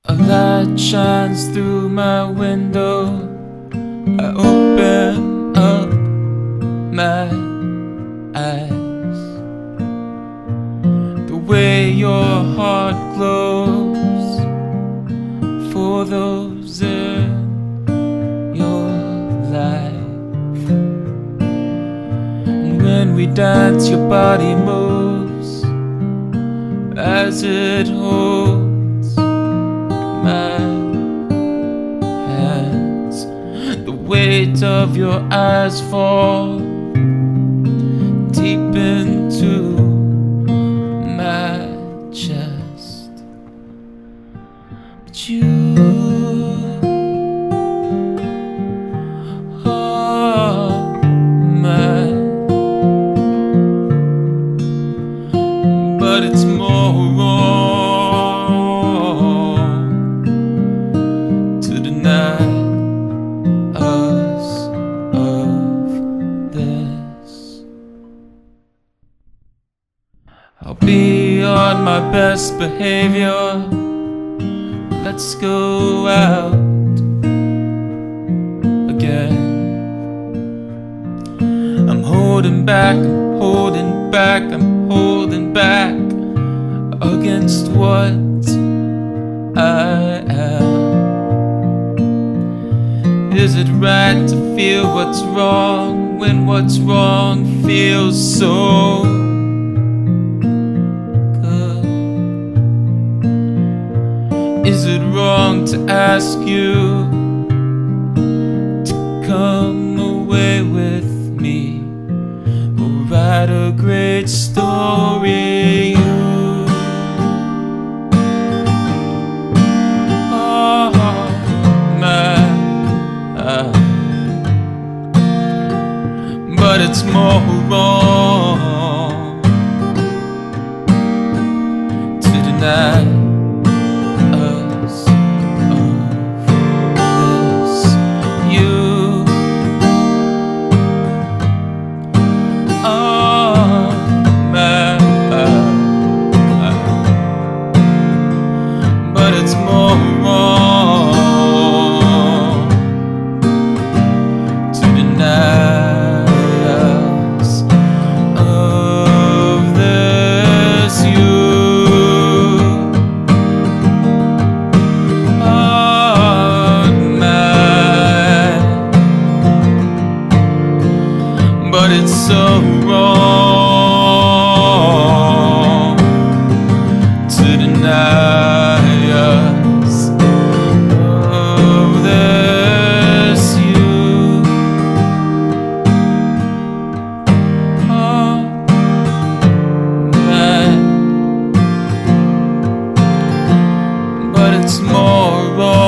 A light shines through my window. I open up my eyes. The way your heart glows for those in your life. And when we dance, your body moves as it holds my hands. The weight of your eyes fall deep into my chest. But you are mine. But it's more wrong to deny us of this. I'll be on my best behavior. Let's go out again. I'm holding back, I'm holding back, I'm holding back against what I am. Is it right to feel what's wrong when what's wrong feels so good? Is it wrong to ask you to come away with me? We'll write a great story. But it's more wrong to deny us of this. You are mine. But it's more wrong to deny but it's so wrong to deny us of this. You are mine, but it's more wrong